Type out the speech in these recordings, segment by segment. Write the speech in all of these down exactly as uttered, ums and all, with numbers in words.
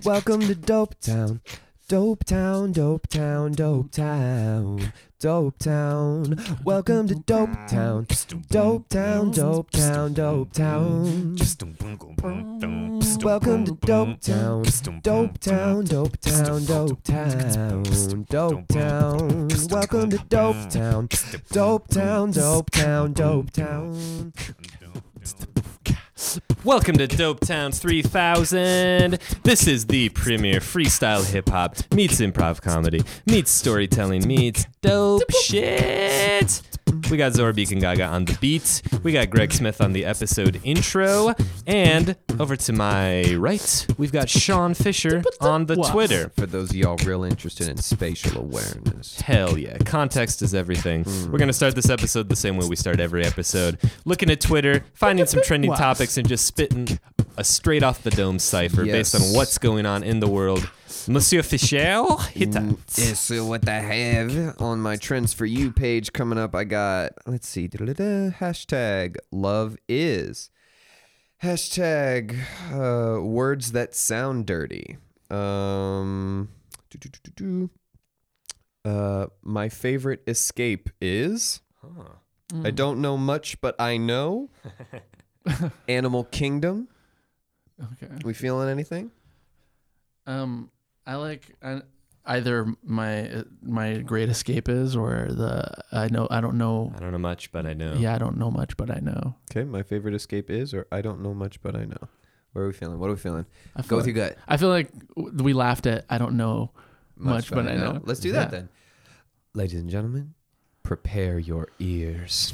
Welcome to Dope Town. Dope Town, Dope Town, Dope Town. Dope Town. Welcome to Dope Town. Dope Town, Dope Town, Dope Town. Welcome to Dope Town. Dope Town, Dope Town, Dope Town. Dope Town. Welcome to Dope Town. Dope Town, Dope Town, Dope Town. Welcome to Dope Town three thousand. This is the premier freestyle hip hop meets improv comedy meets storytelling meets dope shit. We got Zora Beacon Gaga on the beat. We got Greg Smith on the episode intro. And over to my right, we've got Sean Fisher on the Twitter. For those of y'all real interested in spatial awareness. Hell yeah. Context is everything. Mm. We're going to start this episode the same way we start every episode. Looking at Twitter, finding some trending wow. topics, and just spitting a straight off the dome cipher yes. based on what's going on in the world. Monsieur Fischer, hit us. Yeah, so what I have on my Trends For You page coming up, I got, let's see, hashtag love is. Hashtag uh, words that sound dirty. Um, uh, my favorite escape is, huh. mm. I don't know much, but I know. Animal Kingdom. Okay. We feeling anything? Um, I like I, either my my great escape is or the I know I don't know I don't know much but I know. Yeah, I don't know much but I know. Okay, my favorite escape is or I don't know much but I know. What are we feeling? What are we feeling? I Go with like, your gut. I feel like we laughed at I don't know much, much but, but I know. know. Let's do yeah. that then. Ladies and gentlemen, prepare your ears.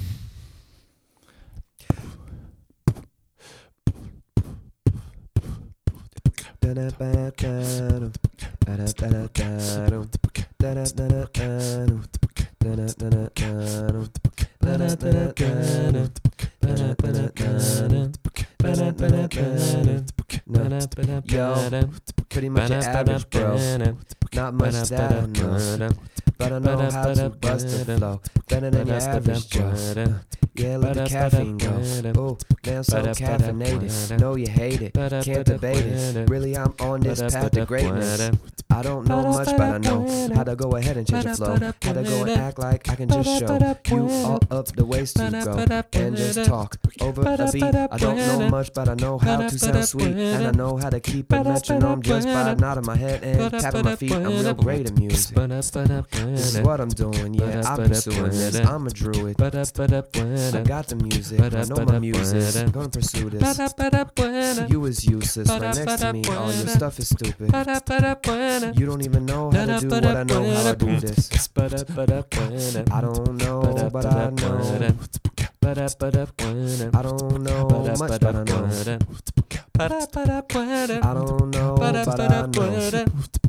Yo, pretty much an average, bro. Not much that I know, but I know how to bust the flow better than your average Joe. Yeah, let the caffeine go. Oh, man, so caffeinated. Know you hate it, can't debate it. Really, I'm on this path to greatness. I don't know much, but I know how to go ahead and change the flow. How to go and act like I can just show you all up the ways to go and just talk over the beat. I don't know much, but I know how to sound sweet, and I know how to keep a metronome just by nodding my head and tapping my feet. I'm real great at music. This is what I'm doing. Yeah, I'm pursuing this. I'm a druid. I got the music. I know my music. I'm gonna pursue this. You is useless. Right next to me, all your stuff is stupid. You don't even know how to do what I know how to do this. I don't know, but I know. I don't know much, but I know. I don't know, but I know.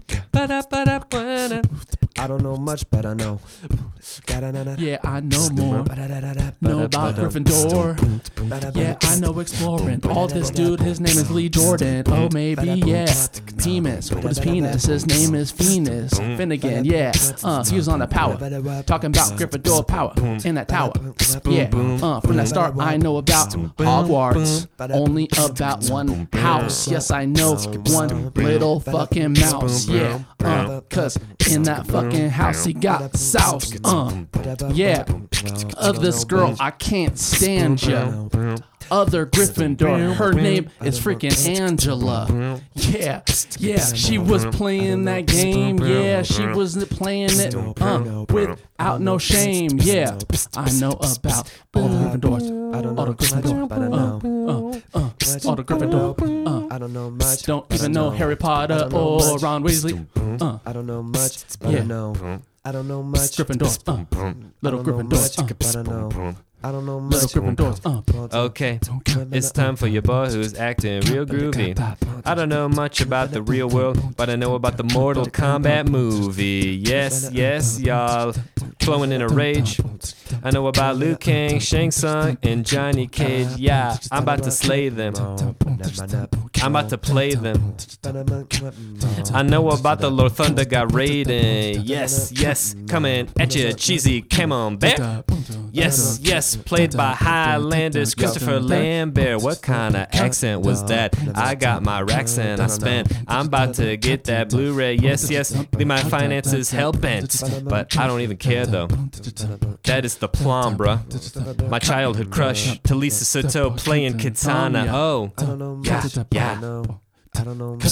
I don't know much, but I know. Yeah, I know more. Know about Gryffindor. Yeah, I know exploring. All this dude, his name is Lee Jordan. Oh, maybe, yeah. Penis. What is penis? His name is Venus. Finnegan, yeah. Uh, he was on the power. Talking about Gryffindor power in that tower. Yeah, uh, from that start, I know about Hogwarts. Only about one house. Yes, I know one little fucking mouse. Yeah, uh, cause in that fucking house he got sauce. Uh, yeah, of this girl I can't stand ya. Other Gryffindor, her name is freaking Angela. Yeah, yeah, she was playing that game. Yeah, she was playing it uh, without no shame. Yeah, I know about all the Gryffindors. All the Gryffindors, but I know. Uh, uh, uh, all the Gryffindors. Uh, I don't know much. Don't even know Harry Potter or Ron Weasley. Uh, I don't know much, but I know. I don't know much. Gryffindors, uh, little Gryffindors, uh, but I know. I don't know much. Uh. Okay, it's time for your boy who's acting real groovy. I don't know much about the real world, but I know about the Mortal Kombat movie. Yes, yes, y'all. Flowing in a rage. I know about Liu Kang, Shang Tsung, and Johnny Cage. Yeah, I'm about to slay them. I'm about to play them. I know about the Lord Thunder God Raiden. Yes, yes, coming at you, cheesy camembert. Yes, yes, played by Highlanders, Christopher Lambert. What kind of accent was that? I got my racks and I spent. I'm about to get that Blu-ray. Yes, yes, leave my finances hell-bent. But I don't even care though. That is the plum, bruh. My childhood crush, Talisa Soto playing Katana. Oh, yeah, yeah. I don't know.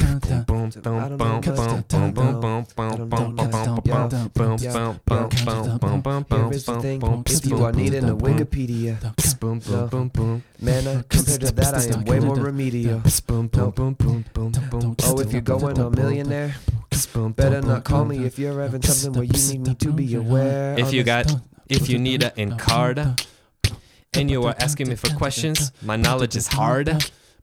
Here is the thing. If you are needing a Wikipedia, no. Man, uh, compared to that, I am way more remedial. No. Oh, if you're going a millionaire, better not call me if you're having something where you need me to be aware. If you got, if you need an Encarta, and you are asking me for questions, my knowledge is hard.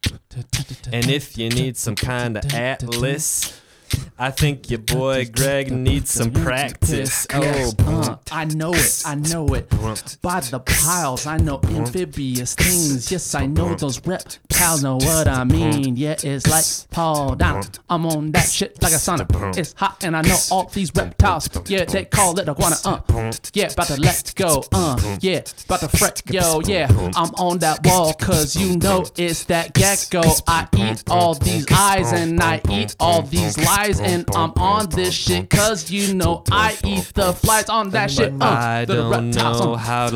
And if you need some kind of atlas, I think your boy Greg needs some practice. Oh, uh, I know it, I know it. By the piles, I know amphibious things. Yes, I know those reptiles know what I mean. Yeah, it's like Paul down. I'm on that shit like a sauna. It's hot and I know all these reptiles. Yeah, they call it iguana. Uh, yeah, about to let go. Uh, yeah, about to fret. Yo, yeah, I'm on that wall cause you know it's that gecko. I eat all these eyes and I eat all these lies. And I'm on this shit cause you know I eat the flies on that shit. Uh, I don't know how to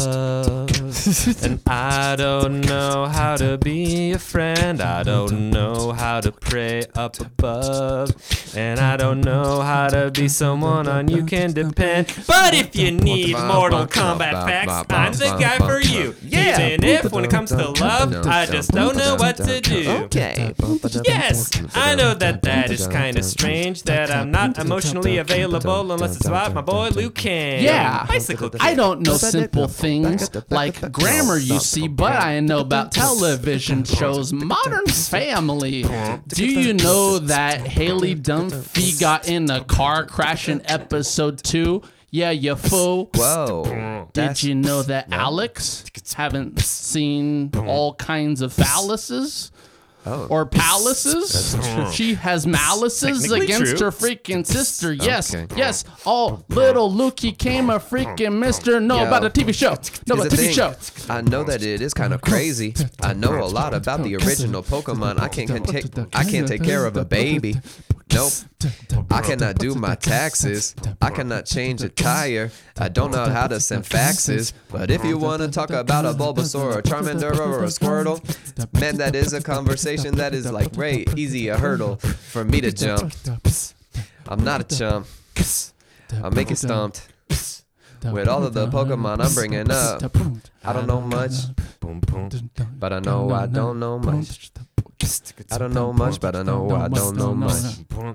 love, and I don't know how to be a friend. I don't know how to pray up above, and I don't know how to be someone on you can depend. But if you need Mortal Kombat facts, I'm the guy for you. Yeah. Even if when it comes to love, I just don't know what to do. Okay. Yes, I know that that is kind of strange that I'm not emotionally available unless it's about my boy Liu Kang. Yeah, Bicycle Kid. I don't know simple things like grammar, you see, but I know about television shows. Modern Family. Do you know that Haley Dunphy got in a car crash in episode two? Yeah, you fool. Whoa. Did you know that Alex haven't seen all kinds of phalluses? Oh. Or palaces. She has malices against true. her freaking sister. Yes, Okay. yes. Oh, little Lukey came a freaking mister. Know Yo. about a T V show. Know Here's about a the T V thing. show. I know that it is kind of crazy. I know a lot about the original Pokemon. I can't can take I can't take care of a baby. Nope. I cannot do my taxes. I cannot change a tire. I don't know how to send faxes. But if you want to talk about a Bulbasaur, a Charmander, or a Squirtle, man, that is a conversation that is like way easy a hurdle for me to jump. I'm not a chump. I'll make it stumped. With all of the Pokemon I'm bringing up, I don't know much, but I know I don't know much. I don't know much, but I know I don't know much.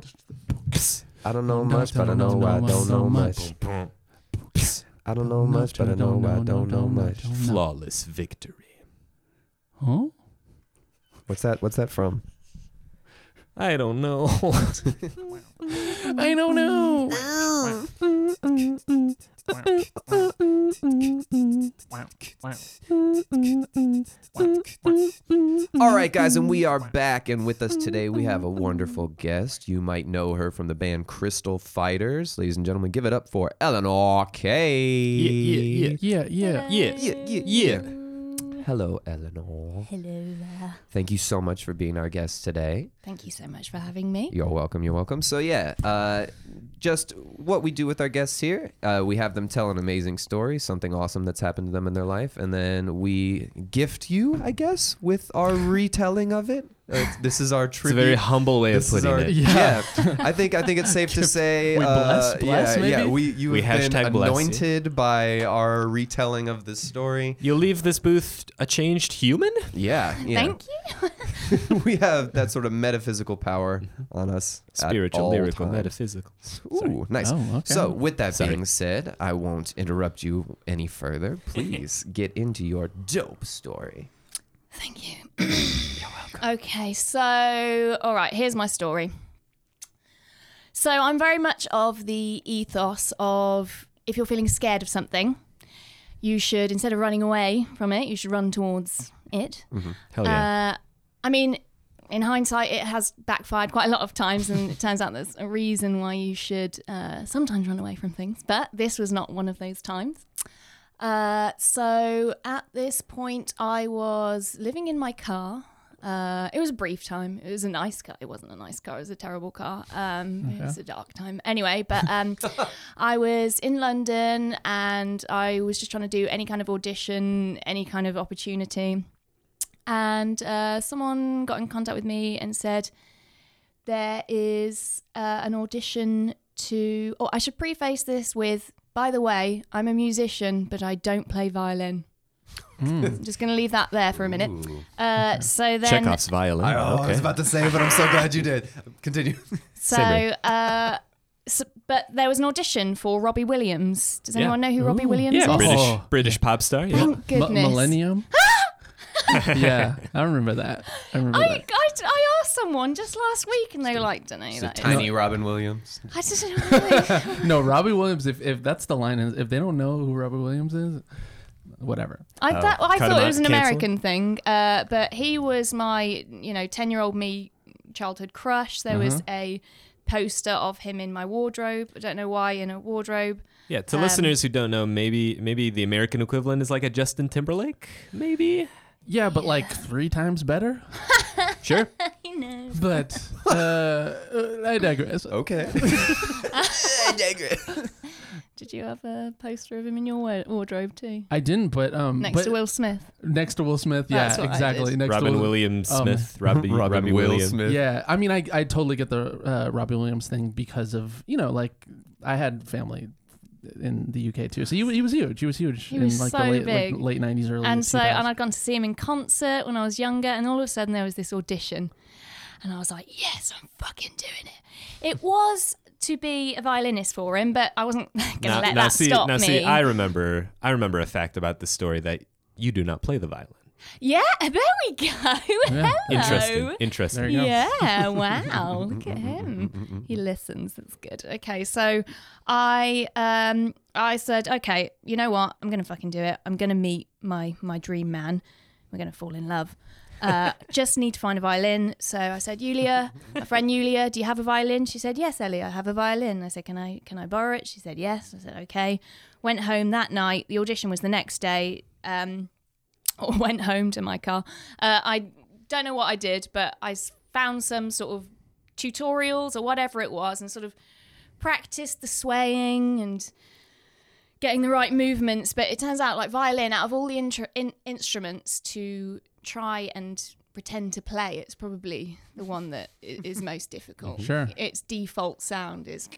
I don't know much, but I know I don't know much. I don't know much, but I know I don't know much. Flawless victory. Huh? What's that? What's that from? I don't know. I don't know. All right, guys, and we are back, and with us today we have a wonderful guest. You might know her from the band Crystal Fighters. Ladies and gentlemen, give it up for Eleanor K. Yeah, yeah, Yeah, yeah. yeah, Yeah, yeah, yeah. Hello, Eleanor. Hello there. Thank you so much for being our guest today. Thank you so much for having me. You're welcome. You're welcome. So yeah, uh, just what we do with our guests here, uh, we have them tell an amazing story, something awesome that's happened to them in their life, and then we gift you, I guess, with our retelling of it. Uh, this is our It's a tribute. very humble way of This is putting our- it. Yeah. I think I think it's safe to say, We uh, bless- bless, yeah, yeah. maybe? We you We have been hashtag bless you. anointed by our retelling of this story. You'll leave this booth a changed human? Yeah, yeah. Thank you. We have that sort of metaphysical power on us. at Spiritual, all lyrical, times. metaphysical. Ooh, nice. Oh, okay. So, with that Sorry. being said, I won't interrupt you any further. Please get into your dope story. Thank you. You're welcome. Okay, so, all right, here's my story. So, I'm very much of the ethos of if you're feeling scared of something, you should, instead of running away from it, you should run towards it. Mm-hmm. Hell yeah. Uh, I mean, in hindsight, it has backfired quite a lot of times, and it turns out there's a reason why you should uh, sometimes run away from things. But this was not one of those times. Uh, so at this point, I was living in my car. Uh, it was a brief time. It was a nice car. It wasn't a nice car. It was a terrible car. Um, okay. It was a dark time. Anyway, but um, I was in London, and I was just trying to do any kind of audition, any kind of opportunity. And uh, someone got in contact with me and said, there is uh, an audition to... Oh, I should preface this with, by the way, I'm a musician, but I don't play violin. Mm. I'm just going to leave that there for a minute. Uh, so then... Chekhov's violin. I, oh, okay. I was about to say, but I'm so glad you did. Continue. So, uh, so, but there was an audition for Robbie Williams. Does anyone yeah. know who Ooh. Robbie Williams yeah, is? British, oh. British pop star. Yeah. Thank goodness. M- Millennium? Yeah, I remember that. I remember I, that. I, I asked someone just last week, and they were like, don't know who that tiny is. Robin Williams. I just don't know. No, Robbie Williams, if, if that's the line, is if they don't know who Robbie Williams is, whatever. I, oh, that, well, I thought it was an cancel? American thing, uh, but he was my, you know, ten-year-old me childhood crush. There uh-huh. was a poster of him in my wardrobe. I don't know why in a wardrobe. Yeah, to um, listeners who don't know, maybe maybe the American equivalent is like a Justin Timberlake, maybe? Yeah, but yeah. like three times better? Sure. He knows. But uh, I digress. Okay. I digress. Did you have a poster of him in your wardrobe too? I didn't, but um, next but to Will Smith. Next to Will Smith, yeah, That's what exactly. Next Robin to Will, Williams um, Smith, Robbie, Robin Robbie Will Williams. Smith. Yeah, I mean, I I totally get the uh, Robbie Williams thing because of you know, like I had family in the U K too, so he, he was huge. He was huge he in was like so the late big. like, late nineties, early and so two thousands. and I'd gone to see him in concert when I was younger, and all of a sudden there was this audition, and I was like, yes, I'm fucking doing it. It was to be a violinist for him, but I wasn't going to let now that see, stop now me. see, I remember, I remember a fact about this story that you do not play the violin. Yeah, there we go. Yeah. Hello. Interesting. Interesting. There you go. Yeah, wow. Look at him. He listens. That's good. Okay, so I um I said, okay, you know what? I'm gonna fucking do it. I'm gonna meet my my dream man. We're gonna fall in love. Uh, just need to find a violin. So I said, Yulia, my friend Yulia, do you have a violin? She said, yes, Ellie, I have a violin. I said, can I can I borrow it? She said, yes. I said, okay. Went home that night. The audition was the next day. Um, or went home to my car. Uh, I don't know what I did, but I found some sort of tutorials or whatever it was and sort of practiced the swaying and getting the right movements. But it turns out like violin, out of all the intr- in- instruments to try and pretend to play, it's probably the one that is most difficult. Sure. Its default sound is...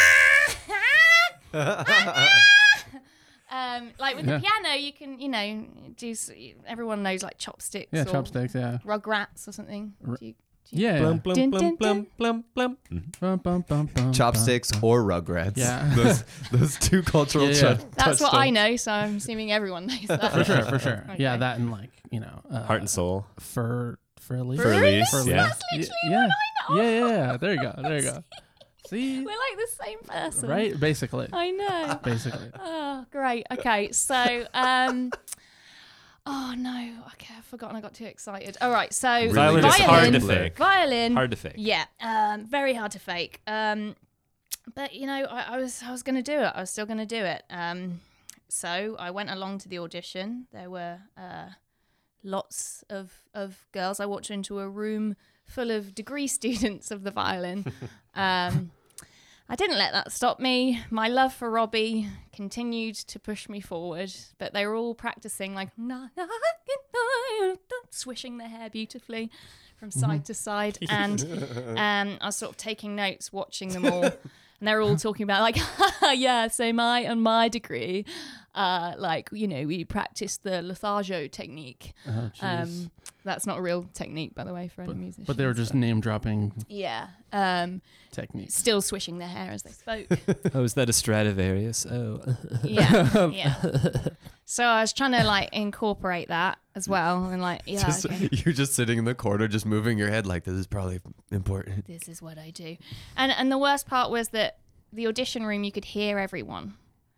Um, like with yeah. the piano, you can, you know, do. Everyone knows like chopsticks. Yeah, or chopsticks. Yeah. Rugrats or something. R- do you, do you Yeah. Blum, blum, Dun, blum, dun, blum, blum, blum. Mhm. Bum, bum, bum, bum, Chopsticks bum. or Rugrats. Yeah. Those, those two cultural Yeah, yeah. ch- That's what I touchstones. know, so I'm assuming everyone knows that. For sure, for sure. Okay. Yeah, that and like you know, uh, Heart and Soul. fur, fur leaf. Furlise, Furlise. yeah. That's literally yeah. what I know. Yeah, yeah, yeah. There you go. There you go. See, We're like the same person. right? Basically, I know. basically. Oh, great. Okay, so, um, oh no, okay, I've forgotten. I got too excited. All right, so Really Violin is hard violin, to fake. violin, Hard to fake. yeah, um, very hard to fake. Um, but you know, I, I was I was going to do it. I was still going to do it. Um, so I went along to the audition. There were uh, lots of of girls. I walked into a room full of degree students of the violin. Um, I didn't let that stop me. My love for Robbie continued to push me forward, but they were all practicing like na, na, na, swishing their hair beautifully from side to side, and um, I was sort of taking notes, watching them all, and they were all talking about like, yeah, so my and my degree, uh, like you know, we practiced the Lothario technique. Oh, jeez. Um, that's not a real technique, by the way, for any but, musician. but they were just name dropping yeah. Um, techniques. still swishing their hair as they spoke. Oh, is that a Stradivarius? Oh. yeah, yeah. So I was trying to like incorporate that as well, and like, yeah, Just, okay. You're just sitting in the corner, just moving your head like this is probably important. This is what I do. And and the worst part was that the audition room, you could hear everyone.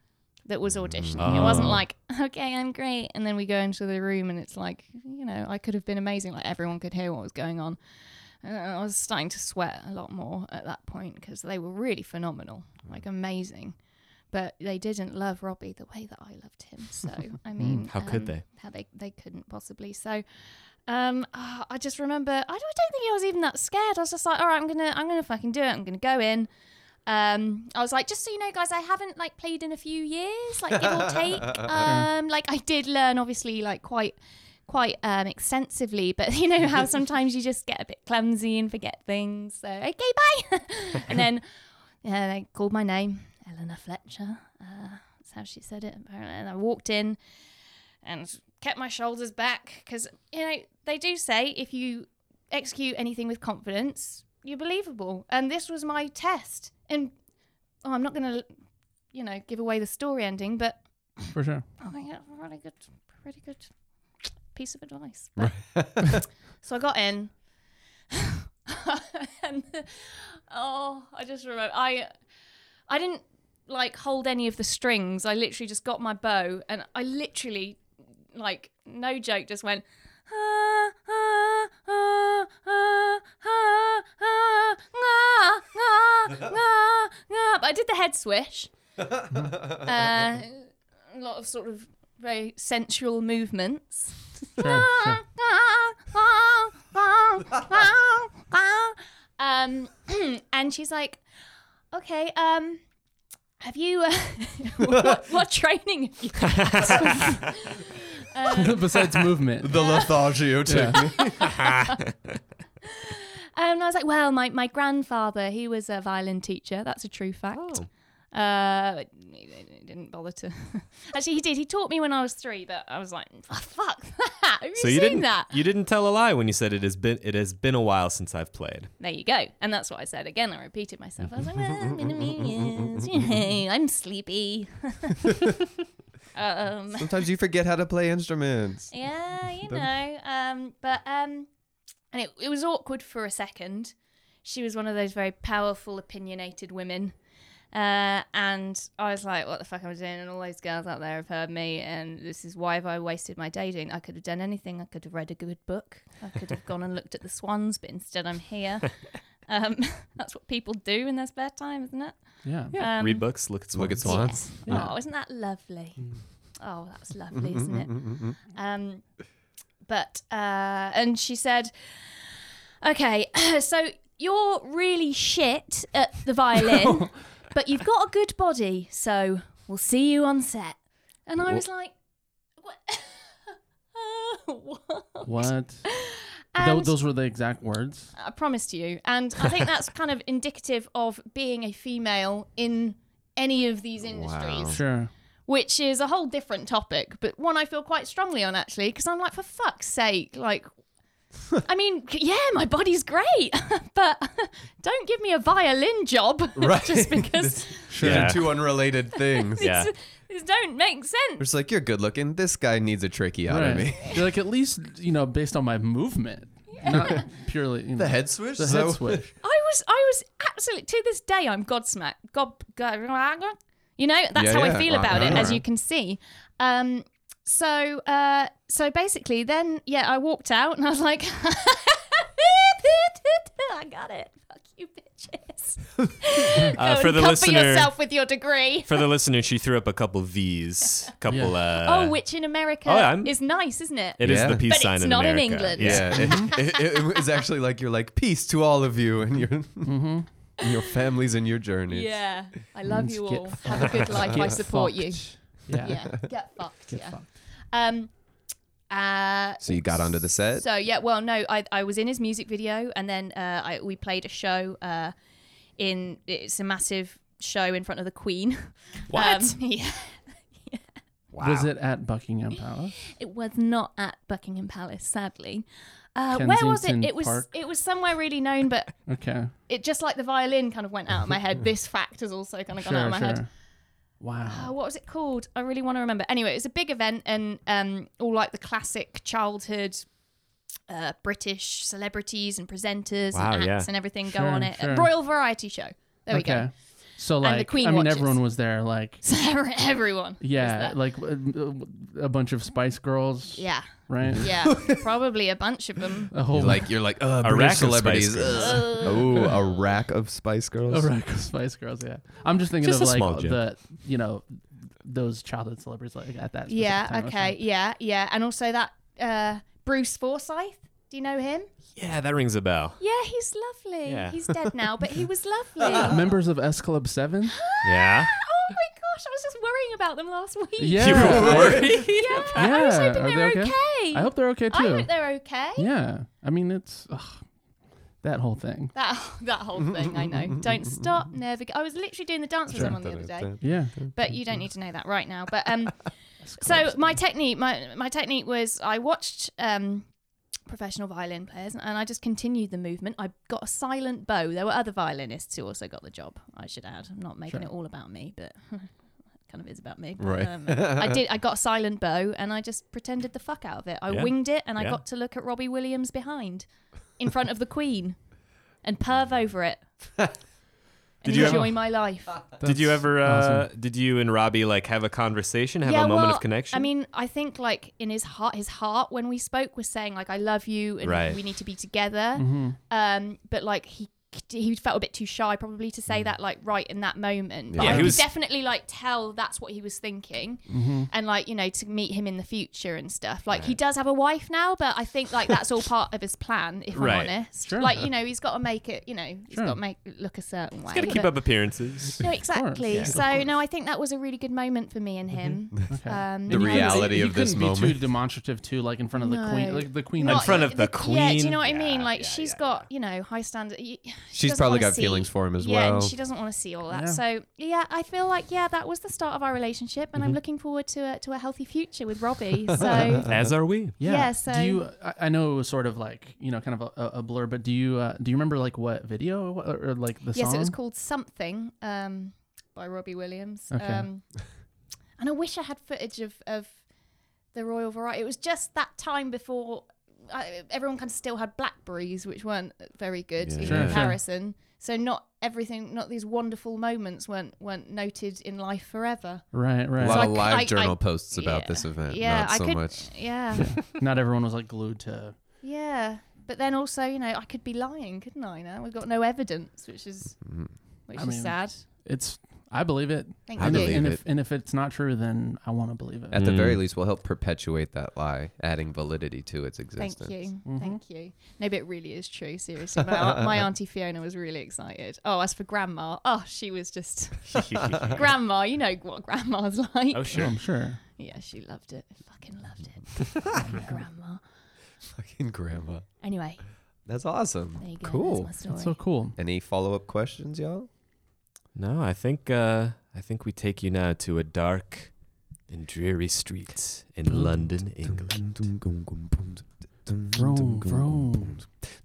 that was auditioning. Oh. It wasn't like, okay, I'm great. And then we go into the room and it's like, you know, I could have been amazing. Like everyone could hear what was going on. And I was starting to sweat a lot more at that point because they were really phenomenal, like amazing. But they didn't love Robbie the way that I loved him. So, I mean. How could um, they? How they, they couldn't possibly. So, um, uh, I just remember, I don't, I don't think I was even that scared. I was just like, all right, I'm going to, I'm going to fucking do it. I'm going to go in. Um, I was like, just so you know, guys, I haven't like played in a few years, like give or take. Um, like I did learn, obviously, like quite, quite um, extensively. But you know how sometimes you just get a bit clumsy and forget things. So okay, bye. And then yeah, they called my name, Eleanor Fletcher. Uh, that's how she said it apparently. And I walked in and kept my shoulders back because you know they do say if you execute anything with confidence, you're believable. And this was my test. And oh, I'm not going to, you know, give away the story ending, but For sure. I think it's a really good, pretty good piece of advice. But, so I got in, and oh, I just remember I, I didn't like hold any of the strings. I literally just got my bow, and I literally, like, no joke, just went. Ah, ah, ah, ah, ah, ah, ah, ah, ah, ah. But I did the head swish. Uh, a lot of sort of very sensual movements. Sure, sure. um, and she's like, okay, um, have you, uh, what, what training have you got? Um, Besides movement. The Lothario technique. and I was like, well, my, my grandfather, he was a violin teacher. That's a true fact. Oh. Uh, he, he didn't bother to. Actually, he did. He taught me when I was three, but I was like, oh, fuck that. Have you So seen you didn't that? you didn't tell a lie when you said it has been it has been a while since I've played. There you go. And that's what I said. Again, I repeated myself. I was like, well, it's been a few years. Yay, I'm sleepy. um, Sometimes you forget how to play instruments. Yeah, you know. Um, but um, and it it was awkward for a second. She was one of those very powerful, opinionated women, uh, and I was like, "What the fuck am I doing?" And all those girls out there have heard me, and this is why have I wasted my day doing? I could have done anything. I could have read a good book. I could have gone and looked at the swans, but instead I'm here. um, that's what people do in their spare time, isn't it? Yeah. Yeah. Um, Read books, look at swans. Look at swans. Yes. Yeah. Oh, isn't that lovely? Oh, that's lovely, isn't it? Um, but uh, and she said, "Okay, so you're really shit at the violin, but you've got a good body, so we'll see you on set." And I was like, "What?" What? What? And Th- those were the exact words. I promise to you. And I think that's kind of indicative of being a female in any of these industries, Wow. Sure. which is a whole different topic, but one I feel quite strongly on, actually, because I'm like, for fuck's sake, like, I mean, yeah, my body's great, but don't give me a violin job Right. just because Sure. Yeah. Two unrelated things. Yeah. these, these don't make sense. It's like, you're good looking. This guy needs a tricky out of me. You're like, at least, you know, based on my movement, not purely, you know, The head switch? the So- head switch. I was, I was absolutely, to this day, I'm godsmacked. God, God, you know, that's Yeah, how yeah. I feel about it, Uh-huh. as you can see. Um, so, uh, so basically, then, yeah, I walked out and I was like, I got it. Fuck you, bitches. Uh, Go for and the comfort listener, yourself with your degree. for the listener, she threw up a couple V's, couple. Yeah. Uh, oh, which in America oh, I'm- is nice, isn't it? It is Yeah. the peace But sign it's in not in America. England. Yeah. Yeah, it, it, it was actually like you're like, peace to all of you and your Mm-hmm. and your families and your journeys. Yeah, I love you Get all. fucked. Have a good life. I Get support you. fucked. Yeah. Yeah, get fucked. Get yeah. fucked. Um. Uh. So you got onto the set? So yeah, well, no, I I was in his music video, and then uh, I we played a show. Uh, in it's a massive show in front of the Queen. What? Um, yeah, Wow. Was it at Buckingham Palace? it was not at Buckingham Palace, sadly. Uh, where was it? Kensington It was Park? it was somewhere really known, but Okay. it just like the violin kind of went out of my head. This fact has also kind of gone out Sure, of my sure. head. Wow. Uh, what was it called? I really want to remember. Anyway, it was a big event, and um, all like the classic childhood uh, British celebrities and presenters Wow, and acts yeah. and everything go Sure, on it. sure. A Royal Variety Show. There we okay. go. So And the like, Queen I mean, watches. everyone was there. Like, So everyone. was yeah, there. like a, a bunch of Spice Girls. Yeah. Right. Yeah. Probably a bunch of them. A whole You're like you're like uh, A British rack of celebrities. Spice Girls. Ugh. Oh, a rack of Spice Girls. a rack of Spice Girls. Yeah. I'm just thinking Just of a like small joke. the you know those childhood celebrities like at that. specific Yeah. time, Okay. Yeah. Yeah. And also that uh, Bruce Forsyth. Do you know him? Yeah, that rings a bell. Yeah, he's lovely. Yeah. He's dead now, but he was lovely. Members of S Club Seven. Yeah. Oh my gosh, I was just worrying about them last week. Yeah. You were worried? Yeah, I was Yeah, hoping are they they were okay? okay. I hope they're okay I too. hope they're okay. Yeah. I mean, it's ugh, that whole thing. That that whole thing, I know. Don't stop, never. Go. I was literally doing the dance with them on the other day, Yeah. but you don't need to know that right now. But um, so my technique, my my technique was I watched um. professional violin players and I just continued the movement. I got a silent bow. There were other violinists who also got the job, I should add. I'm not making Sure. it all about me, but it kind of is about me. Right. Um, I did I got a silent bow and I just pretended the fuck out of it. I Yeah. winged it and I Yeah. got to look at Robbie Williams behind in front of the Queen and perv over it. Did and you enjoy ever- my life. Did you That's ever? Uh, awesome. Did you and Robbie like have a conversation, have Yeah, a moment well, of connection? I mean, I think like in his heart, his heart when we spoke was saying like, "I love you" and Right. we need to be together. Mm-hmm. Um, but like he he felt a bit too shy probably to say that like right in that moment. But Yeah, I he could was- definitely like tell that's what he was thinking, Mm-hmm. and like you know to meet him in the future and stuff. Like he does have a wife now, but I think like that's all part of his plan. If Right. I'm honest, Sure. like you know he's got to make it. You know he's Sure. got to make it look a certain way. Got to keep but- up appearances. No, exactly. yeah. Of So no, I think that was a really good moment for me and him. Okay. Um, The And you couldn't- reality you of this couldn't be too moment. demonstrative too, like in front of the No. queen, like the queen. In Not- front of the Yeah, do you Queen? know what I mean? Yeah, Like yeah, she's yeah, got, you know, high standard. y- she She's doesn't probably wanna got see- feelings for him as yeah, well. and she doesn't want to see all that. Yeah. So yeah, I feel like yeah, that was the start of our relationship, and I'm Mhm. looking forward to a to a healthy future with Robbie. So As are we. Yeah. Yeah, so- do you? I, I know it was sort of like you know, kind of a, a blur, but do you? Uh, do you remember like what video or, or like the yes, song? it was called Something um, by Robbie Williams. Okay. Um, and I wish I had footage of of the Royal Variety. It was just that time before. I, everyone kind of still had Blackberries, which weren't very good Yeah. in Sure, sure. comparison. So not everything, not these wonderful moments weren't weren't noted in life forever. Right, A right. lot So I of c- live I- journal I- posts about yeah. this event. Yeah, not I so could. much. Yeah, Not everyone was like glued to. yeah. But then also, you know, I could be lying, couldn't I? Now we've got no evidence, which is Mm. which I is mean, sad. It's. I believe it. Thank I and you. if, believe and it. if and if it's not true, then I want to believe it. At the Mm. very least, we'll help perpetuate that lie, adding validity to its existence. Thank you. Mhm. Thank you. No, but it really is true. Seriously, my, my auntie Fiona was really excited. Oh, as for Grandma, oh, she was just Grandma. You know what Grandma's like. Oh, Oh, sure. I'm sure. Yeah, she loved it. Fucking loved it. Grandma. Fucking grandma. Anyway, That's awesome. there you go. Cool. That's my story. That's so cool. Any follow up questions, y'all? No, I think uh, I think we take you now to a dark and dreary street in London, England. Vroom, vroom.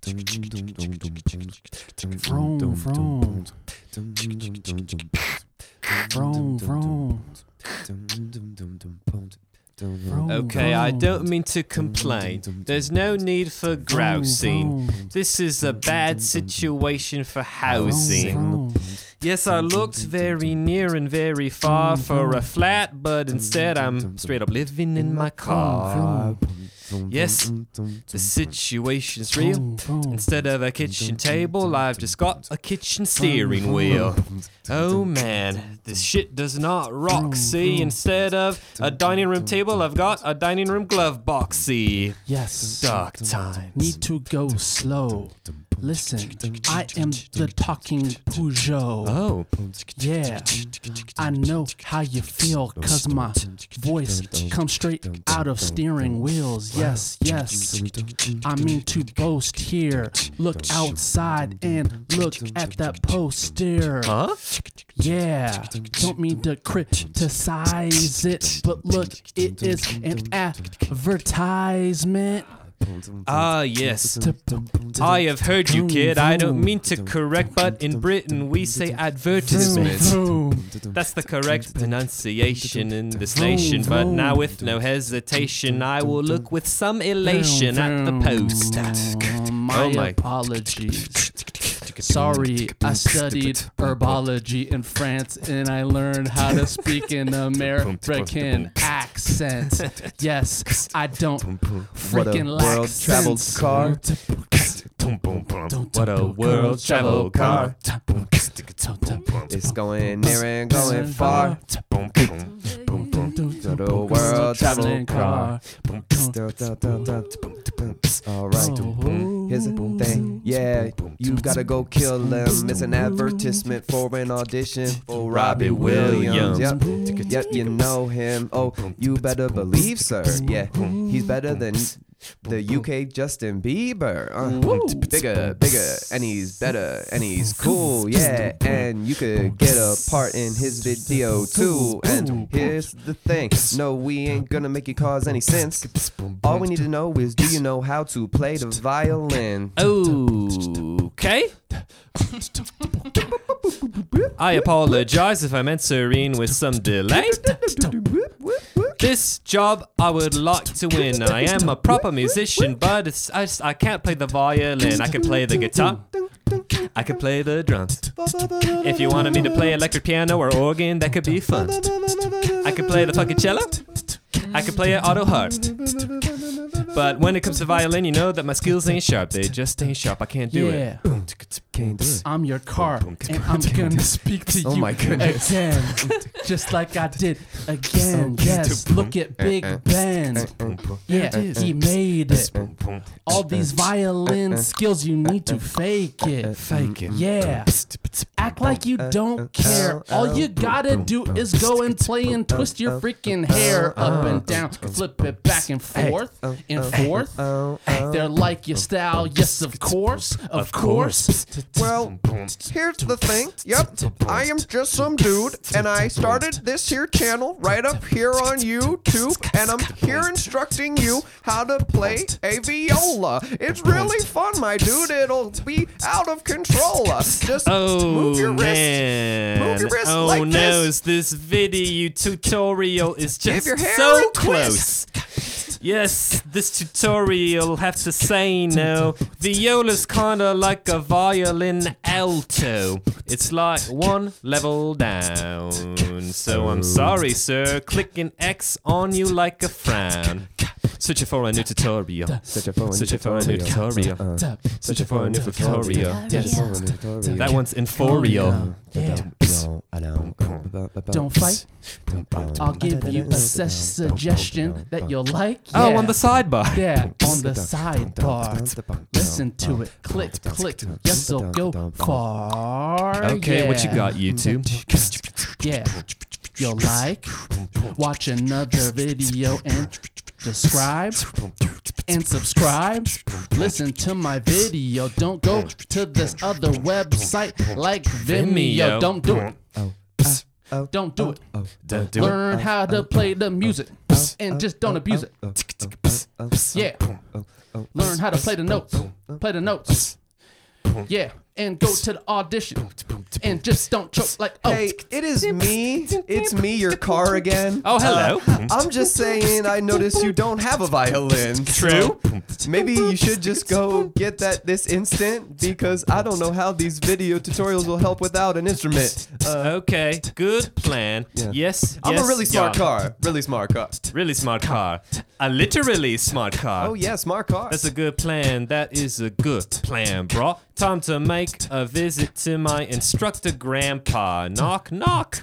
Vroom, vroom. Vroom, vroom. Vroom, Okay, I vroom. don't mean to complain. There's no need for grousing. Vroom, This is a bad situation for vroom, housing. vroom. Yes, I looked very near and very far for a flat, but instead I'm straight up living in my car. Yes, the situation's real. Vroom, vroom. Instead of a kitchen table, I've just got a kitchen steering wheel. Oh man, this shit does not rock. See, instead of a dining room table, I've got a dining room glove box. See, Yes. dark times. Need to go slow. Listen, I am the talking Peugeot. Oh, Yeah, I know how you feel, cause my voice comes straight out of steering wheels. Yes, yes, I mean to boast here. Look outside and look at that poster. huh? Yeah, don't mean to criticize it, but look, it is an advertisement. Ah, yes. To- I have heard you, kid. I don't mean to correct, but in Britain we say advertisement. Vroom, That's the correct pronunciation in this nation, but now with no hesitation, I will look with some elation at the post. vroom. My Oh my- apologies. Sorry, I studied herbology in France and I learned how to speak an American accent. Yes, I don't freaking lack world traveled sense. car. What a world travel car. It's going near and going far. To the world traveling car. Alright, here's the thing. Yeah, you gotta go kill them. It's an advertisement for an audition for Robbie Williams. Yep, yep, you know him. Oh, you better believe, sir. Yeah, he's better than the U K Justin Bieber. Uh, bigger, bigger, and he's better, and he's cool. Yeah, and you could get a part in his video too. And here's the thing. No, we ain't gonna make it cause any sense. All we need to know is, do you know how to play the violin? Okay. I apologize if I'm answering with some delay. This job I would like to win. I am a proper musician, but it's, I, just, I can't play the violin. I can play the guitar. I can play the drums. If you wanted me to play electric piano or organ, that could be fun. I can play the fucking cello. I can play it auto harp. But when it comes to violin, you know that my skills ain't sharp. They just ain't sharp. I can't do Yeah. it. Can't do it. I'm your car, and I'm gonna speak to Oh you my goodness. again, just like I did again. Yes, look at Big Ben. Yeah, he made it. All these violin skills, you need to fake it. Fake it. Yeah, act like you don't care. All you gotta do is go and play and twist your freaking hair up and down, flip it back and forth and forth. They're like your style, yes, of course, of course. Well, here's the thing. Yep, I am just some dude, and I started this here channel right up here on YouTube, and I'm here instructing you how to play a viola. It's really fun, my dude. It'll be out of control. Uh, Just Oh, move your wrist. man. Move your wrist oh, like no. this. This video tutorial is just your hair so a close. Yes, this tutorial have to say no. Viola's kinda like a violin alto. It's like one level down. So I'm sorry, sir. Clicking X on you like a frown. Searching for a new tutorial. Searching for a new Searching for a new tutorial. Uh, Searching for a new tutorial. Yes. for a new tutorial. That one's in for real. Yeah. Don't fight. I'll give you a su- suggestion that you'll like. Oh, Yeah. on the sidebar. Yeah, on the sidebar. Listen to it. Click, click. Yes, it'll go far. Okay, what you Yeah. got, YouTube? Yeah. You'll like, watch another video and describe and subscribe. Listen to my video. Don't go to this other website like Vimeo. Don't do it. Don't do it. Don't do it. Learn how to play the music and just don't abuse it. Yeah. Learn how to play the notes. Play the notes. Yeah. And go to the audition and just don't choke like, oh. Hey, it is me. It's me, your car again. Oh, hello. Uh, I'm just saying, I noticed you don't have a violin. True. So maybe you should just go get that this instant, because I don't know how these video tutorials will help without an instrument. Uh, Okay, good plan. Yeah. Yes, I'm yes, a really smart yeah. car. Really smart car. Really smart car. A literally smart car. Oh yeah, smart car. That's a good plan. That is a good plan, bro. Time to make a visit to my instructor, Grandpa. Knock, knock.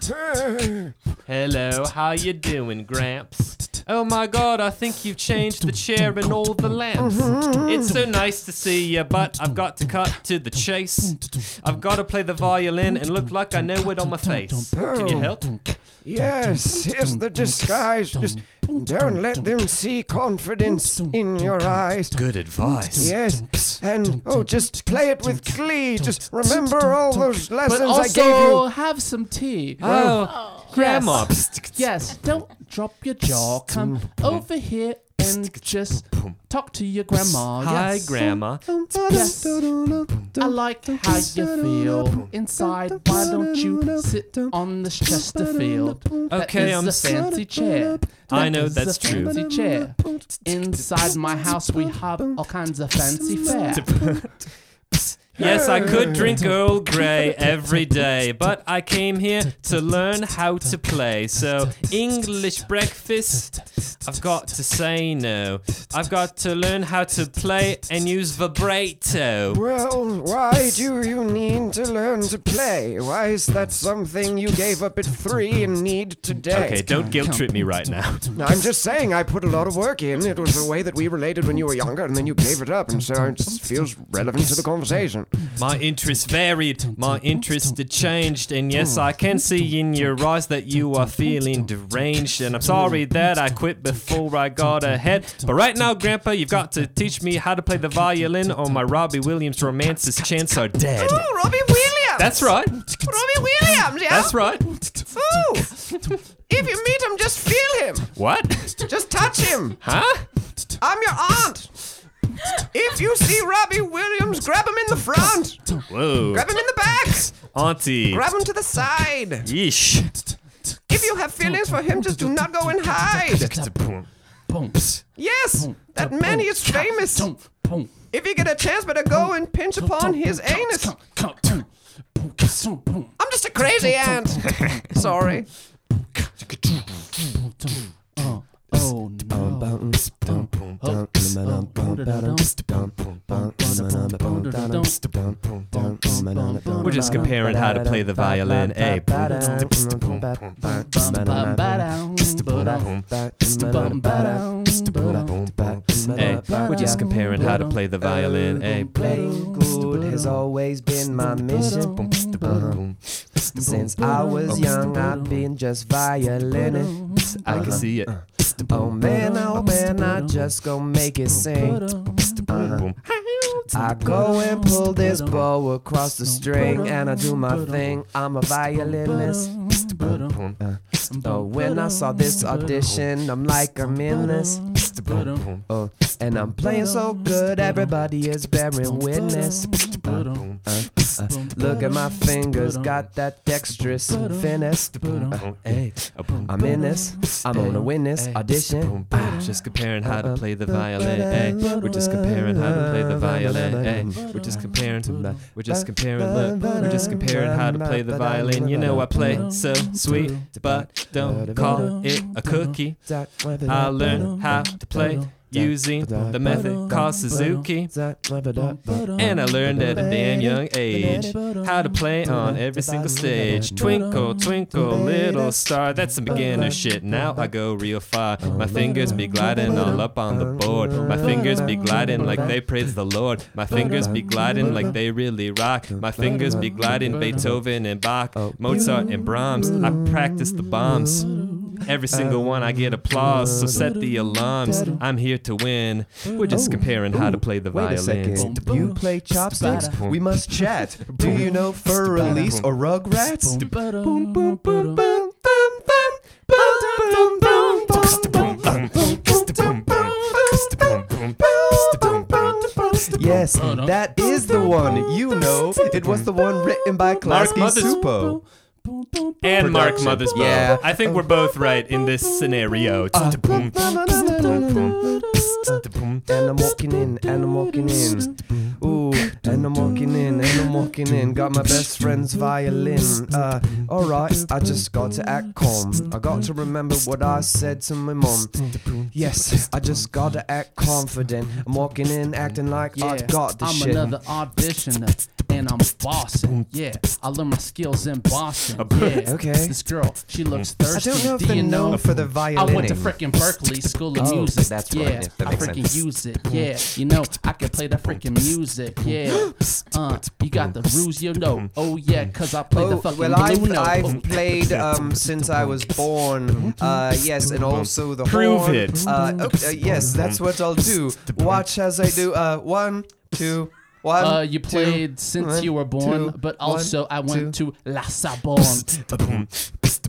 Hello, how you doing, Gramps? Oh my God, I think you've changed the chair and all the lamps. It's so nice to see you, but I've got to cut to the chase. I've got to play the violin and look like I know it on my face. Can you help? Yes, here's the disguise. Just don't let them see confidence in your eyes. Good advice. Yes, and oh, just play it with glee. Just remember all those But lessons I gave also you. have some tea. Oh, Grandma. Yes, don't drop your jaw. Come over here and just talk to your grandma. Hi, Yes. Grandma. Yes. I like how you feel inside. Why don't you sit on this Chesterfield? That Okay, is I'm a s- fancy chair. I That know is that's a true. fancy chair. Inside my house, we have all kinds of fancy fare. Yes, I could drink Earl Grey every day, but I came here to learn how to play. So, English breakfast, I've got to say no. I've got to learn how to play and use vibrato. Well, why do you need to learn to play? Why is that something you gave up at three and need today? Okay, don't guilt trip me right now. I'm just saying I put a lot of work in. It was the way that we related when you were younger, and then you gave it up, and so it just feels relevant to the conversation. My interests varied, my interests had changed, and yes, I can see in your eyes that you are feeling deranged, and I'm sorry that I quit before I got ahead, but right now, Grandpa, you've got to teach me how to play the violin, or my Robbie Williams romance's chance are dead. Oh, Robbie Williams! That's right. Robbie Williams, yeah? That's right. Oh! If you meet him, just feel him. What? Just touch him. Huh? I'm your aunt. If you see Robbie Williams, grab him in the front. Whoa. Grab him in the back. Auntie. Grab him to the side. Yeesh. If you have feelings for him, just do not go and hide. Yes, that man, he is famous. If you get a chance, better go and pinch upon his anus. I'm just a crazy aunt. Sorry. Oh no. We're just comparing how to play the violin, eh? Hey, we're just comparing how to play the violin, eh? Playing good has always been my mission. Uh-huh. Since I was young, I've been just violining. I can see it. Oh man, oh man, I just go make it sing. Uh-huh. I go and pull this bow across the string, and I do my thing. I'm a violinist. Uh, oh, when I saw this audition, I'm like, I'm in this. Oh, and I'm playing so good, everybody is bearing witness. Uh, uh, uh, look at my fingers, got that dexterous finesse. Uh, hey, I'm in this, I'm gonna win this audition. Just comparing how to play the violin, eh? We're just comparing how to play the violin, eh? We're just comparing, we're just comparing, look, we're just comparing how to play the violin. You know I play so sweet, but don't call it a cookie. I learned how to play using the method called Suzuki, and I learned at a damn young age how to play on every single stage. Twinkle, twinkle, little star, that's some beginner shit. Now I go real far. My fingers be gliding all up on the board. My fingers be gliding like they praise the Lord. My fingers be gliding like they really rock. My fingers be gliding Beethoven and Bach, Mozart and Brahms. I practice the bombs. Every single one I get applause, so set the alarms. I'm here to win. We're just comparing how to play the Wait a violin. second. You play chopsticks? We must chat. Do you know Fur Release or Rugrats? Boom, boom, boom, boom, boom, boom, boom, boom, boom, Yes, that is the one. You know, it was the one written by Klasky Mothers- Supo. And Mark Mothersbaugh. Yeah. I think we're both right in this scenario. And I'm walking in, and I'm walking in. Ooh, and I'm walking in, and I'm walking in. Got my best friend's violin. Uh, alright, I just got to act calm. I got to remember what I said to my mom. Yes, I just gotta act confident. I'm walking in, acting like I got the I'm shit. another auditioner, and I'm bossing. Yeah, I learned my skills in Boston. Yeah, Okay. This girl, she looks I thirsty. don't know if Do they're you know? known for the I violining. went to frickin' Berkeley School of Oh, Music. that's yeah, right. Yeah, that I makes freaking sense. use it. Yeah, you know, I can play that freaking music. Yeah, uh, you got the rules, you know. Oh yeah, cause I play the Oh, fucking well, blue I've, note. I've played um, since I was born. Uh, yes, and also the Prove horn. it. Uh, okay, uh, yes, that's what I'll do. Watch as I do. Uh, one, two, one. Uh, you two, played since one, you were born, two, but one, also I went two. to La Sorbonne.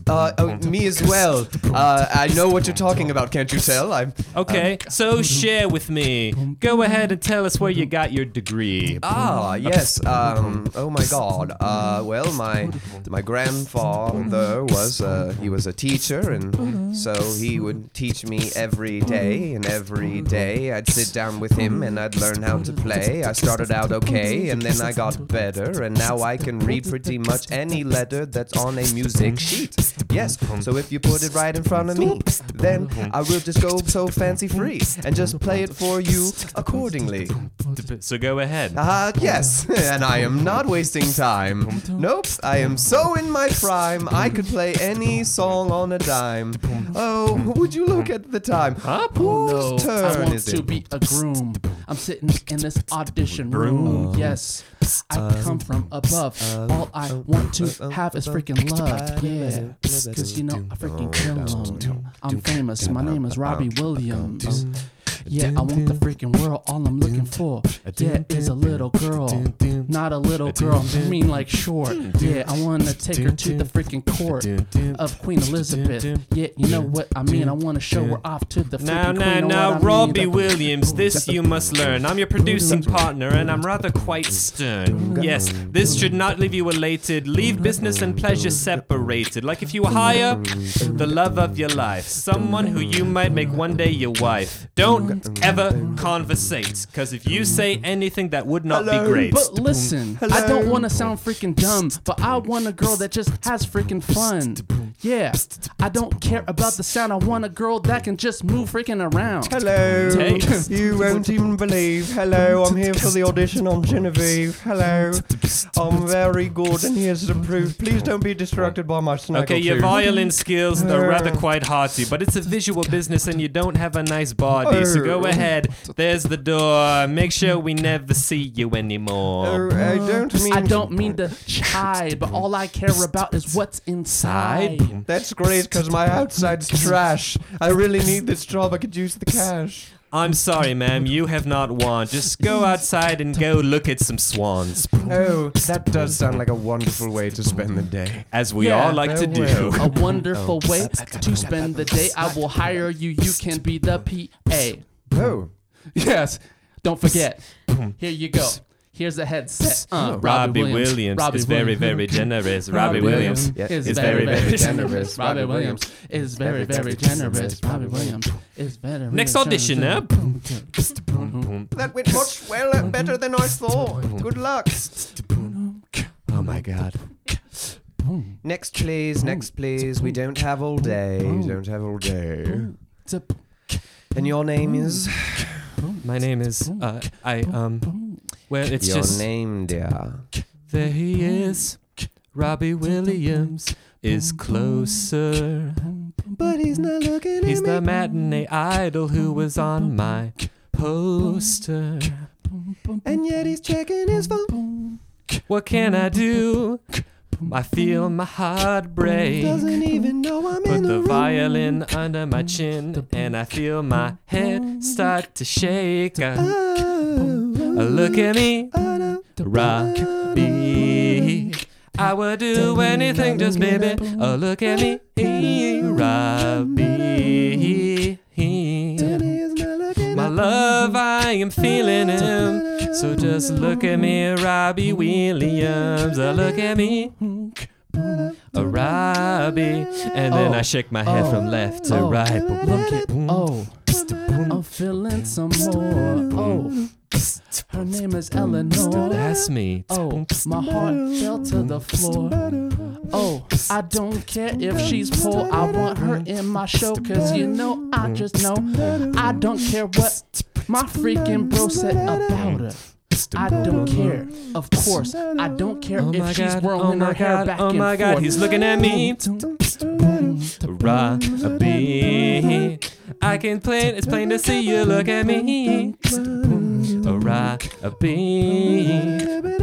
Uh, oh, me as well. Uh, I know what you're talking about, can't you tell? I'm. Okay, so share with me. Go ahead and tell us where you got your degree. Ah, yes. Um. Oh my God. Uh. Well, my my grandfather was uh he was a teacher, and so he would teach me every day, and every day I'd sit down with him and I'd learn how to play. I started out okay, and then I got better, and now I can read pretty much any letter that's on a music sheet. Yes. So if you put it right in front of me, then I will just go so fancy free and just play it for you accordingly. So go ahead. Ah, uh, yes, and I am not wasting time. Nope, I am so in my prime, I could play any song on a dime. Oh, would you look at the time? Oh no, Whose turn I want is to it? be a groom. I'm sitting in this audition room. Yes, I come from above. All I want to have is freaking love. Yeah, cause you know I freaking kill 'em. I'm famous. My name is Robbie Williams. Yeah, I want the freaking world. All I'm looking for, yeah, is a little girl. Not a little girl, I mean like short. Yeah, I want to take her to the freaking court of Queen Elizabeth. Yeah, you know what I mean. I want to show her off to the freaking Now, queen. now, know now, what I mean? Robbie The- Williams, this you must learn. I'm your producing partner, and I'm rather quite stern. Yes, this should not leave you elated. Leave business and pleasure separated. Like if you hire the love of your life, someone who you might make one day your wife. Don't ever conversate, because if you say anything, that would not be great. But listen, I don't want to sound freaking dumb, but I want a girl that just has freaking fun. Yeah, I don't care about the sound. I want a girl that can just move freaking around. Hello, Takes. you won't even believe. Hello, I'm here for the audition on Genevieve. Hello, I'm very good, and here's the proof. Please don't be distracted by my snaggle Okay, your tooth. violin skills are rather quite hearty, but it's a visual business and you don't have a nice body. So go ahead, there's the door. Make sure we never see you anymore. Oh, I don't mean. I don't mean to chide, but all I care about is what's inside. That's great, because my outside's trash. I really need this job. I could use the cash. I'm sorry, ma'am, you have not won. Just go outside and go look at some swans, Oh, that does sound like a wonderful way to spend the day. as we Yeah, all like to do. farewell. A wonderful way to spend the day. I will hire you. You can be the P A. Oh. Yes. Don't forget. Here you go. Here's a headset. Uh, Robbie Williams, Robbie is very, Williams. very generous. Robbie Williams Yeah. is is very, very, very very generous. Robbie Williams is very, very generous. Robbie Williams is very, very Next audition, generous. up. That went much well uh, better than I thought. Good luck. Oh my God. Next, please. Next, please. We don't have all day. Don't have all day. And your name is? My name is, uh, I, um, well, it's Your just, name, dear. there he is. Robbie Williams is closer. But he's not looking He's at the me. matinee idol who was on my poster. And yet he's checking his phone. What can I do? I feel my heart break. Doesn't even know I'm Put in the the room. violin under my chin, and I feel my head start to shake. Uh, Oh, look at me, oh, no. Robbie. I would do anything, just baby. Oh, look at me, Robbie. He's not looking My at love, I am feeling him. So just look at me, Robbie Williams. Oh, look at me, oh, Robbie. And then I shake my head from left to Oh. right. Look at, oh, I'm feeling some more. Oh, her name is Eleanor. That's me. Oh, my heart fell to the floor. Oh, I don't care if she's poor. I want her in my show, cause you know, I just know. I don't care what my freaking bro said about her. I don't care. Of course, I don't care Oh if my she's God, whirling oh her my hair God, back oh and my God, forth. he's looking at me. Robbie, I can plain, it's plain to see you look at me. Robbie.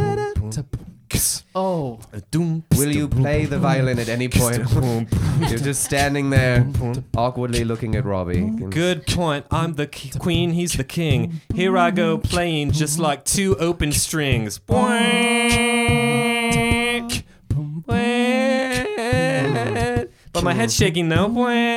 Oh, Will you play the violin at any point? You're just standing there, awkwardly looking at Robbie. Good point. I'm the k- queen, he's the king. Here I go playing just like two open strings. Boink, boink. But my head's shaking though.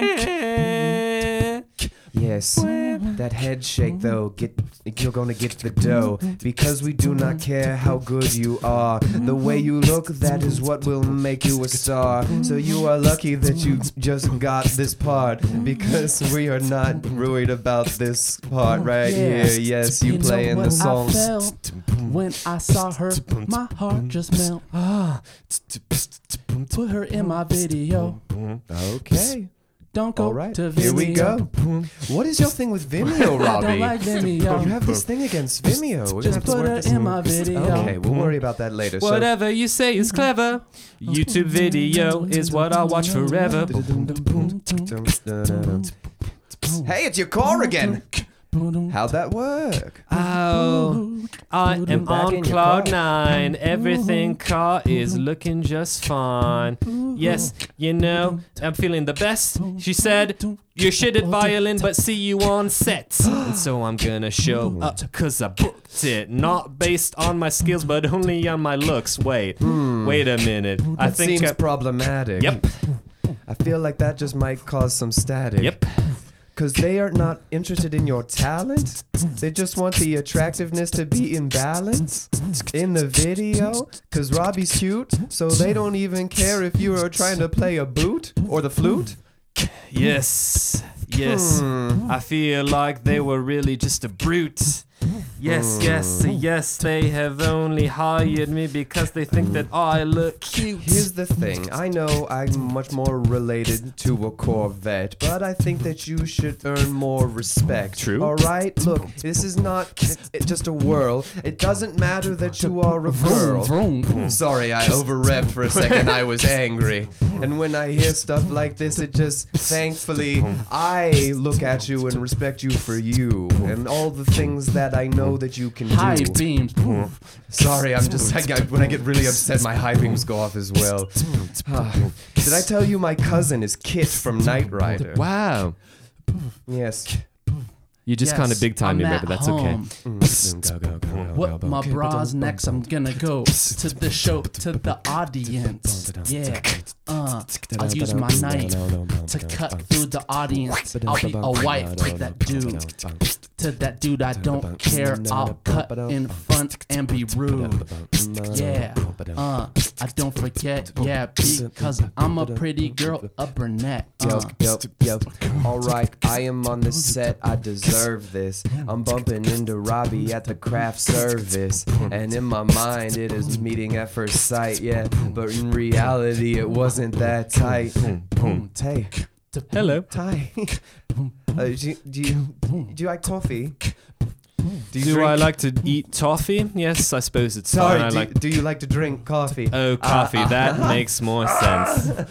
Yes, that head shake though, get you're gonna get the dough, because we do not care how good you are. The way you look, that is what will make you a star. So you are lucky that you just got this part, because we are not worried about this part right here. Yes, you, you play in the songs. I felt when I saw her, my heart just melt. Ah, put her in my video. Okay. Don't go All right, to Vimeo. here we go. What is your thing with Vimeo, Robbie? I don't like Vimeo. You have this thing against Vimeo. We're Just gonna have to put work her this in out. my video. Okay, we'll worry about that later. So- Whatever you say is clever. YouTube video is what I'll watch forever. Hey, it's your car again. How'd that work? Oh, I am Back on in your cloud car. nine. Everything car is looking just fine. Yes, you know, I'm feeling the best. She said, you're shit at violin, but see you on set. And so I'm gonna show up, cause I booked it. Not based on my skills, but only on my looks. Wait, wait a minute. I That think seems I- problematic. Yep, I feel like that just might cause some static. yep. Because they are not interested in your talent. They just want the attractiveness to be in balance in the video. Because Robbie's cute, so they don't even care if you are trying to play a boot or the flute. Yes, yes. Hmm. I feel like they were really just a brute. Yes, yes, yes, they have only hired me because they think that I look cute. Here's the thing. I know I'm much more related to a Corvette, but I think that you should earn more respect. True. All right? Look, this is not it- just a whirl. It doesn't matter that you are a girl. Sorry, I over-revved for a second. I was angry. And when I hear stuff like this, it just, thankfully, I look at you and respect you for you and all the things that I know that you can High do. beams. Sorry, I'm just, I got, when I get really upset, my high beams go off as well. Ah, did I tell you my cousin is Kit from Knight Rider? Wow. Yes. You just Yes, kind of big time me, I'm baby. at That's home. okay. What my bras next? I'm gonna go to the show, to the audience. Yeah, uh, I'll use my knife to cut through the audience. I'll be a wife to that dude. To that dude, I don't care. I'll cut in front and be rude. Yeah, uh, I don't forget. Yeah, because I'm a pretty girl, a brunette. Yo, Uh, yo, yo. Alright, I am on the set, I deserve this. I'm bumping into Robbie at the craft service. And in my mind, it is meeting at first sight, yeah. But in reality, it wasn't that tight. Hey, Hello. Ty. Uh, do, you, do, you, do you like coffee? Do, you Do drink- I like to eat toffee? Yes, I suppose it's Sorry, fine. I do, like. do you like to drink coffee? Oh, coffee. That makes more sense.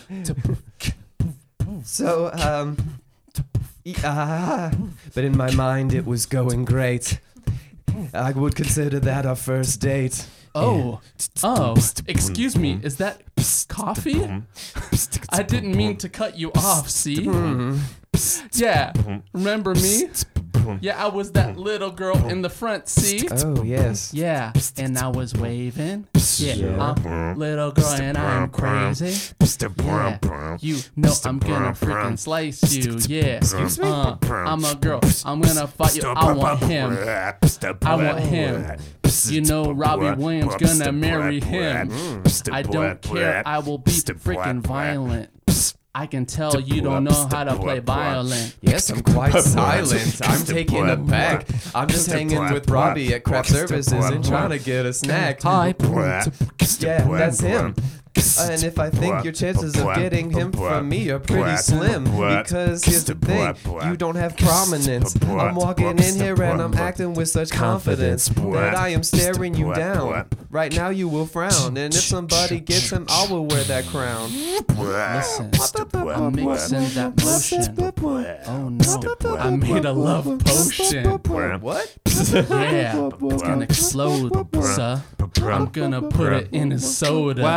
So, um, e- ah, but in my mind it was going great. I would consider that our first date. Oh, oh, excuse me, is that coffee? I didn't mean to cut you off, see? Yeah, remember me? Yeah, I was that little girl in the front, see? Oh, yes. Yeah, and I was waving. Yeah, I'm little girl and I'm crazy. Yeah, you know I'm gonna freaking slice you. Yeah, uh, I'm a girl. I'm gonna fight you. I want him. I want him. You know Robbie Williams gonna marry him. I don't care. I will be freaking violent. I can tell you don't know how to play violin. Yes, I'm quite silent. I'm taken aback. I'm just hanging with Robbie at craft services and trying to get a snack. Hi. Yeah, that's him. And if I think your chances of getting him from me are pretty slim, because here's the thing, you don't have prominence. I'm walking in here and I'm acting with such confidence that I am staring you down. Right now you will frown, and if somebody gets him, I will wear that crown. Listen, I'm mixing that motion. Oh no, I made a love potion. What? Yeah, it's gonna explode, sir. I'm gonna put it in his soda. Wow, look Drink